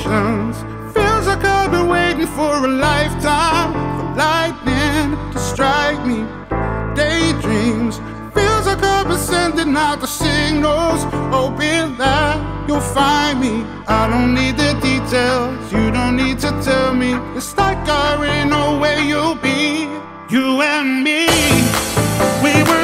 emotions. Feels like I've been waiting for a lifetime for lightning to strike me. Daydreams. Feels like I've been sending out the signals, hoping that you'll find me. I don't need the details, you don't need to tell me. It's like I already know where you'll be. You and me, we were